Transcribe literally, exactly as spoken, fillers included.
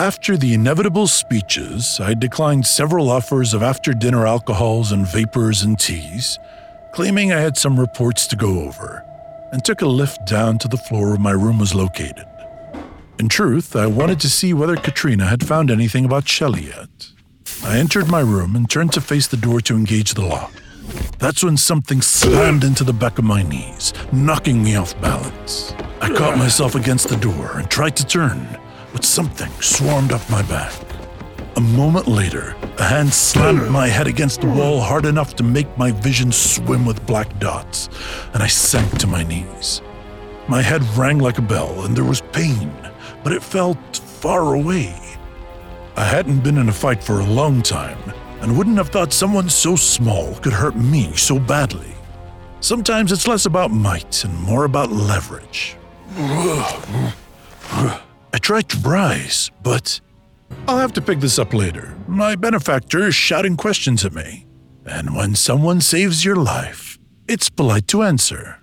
After the inevitable speeches, I declined several offers of after-dinner alcohols and vapors and teas, claiming I had some reports to go over, and took a lift down to the floor where my room was located. In truth, I wanted to see whether Katrina had found anything about Shelley yet. I entered my room and turned to face the door to engage the lock. That's when something slammed into the back of my knees, knocking me off balance. I caught myself against the door and tried to turn, but something swarmed up my back. A moment later, a hand slammed my head against the wall hard enough to make my vision swim with black dots, and I sank to my knees. My head rang like a bell, and there was pain, but it felt far away. I hadn't been in a fight for a long time, and wouldn't have thought someone so small could hurt me so badly. Sometimes it's less about might and more about leverage. I tried to rise, but I'll have to pick this up later. My benefactor is shouting questions at me. And when someone saves your life, it's polite to answer.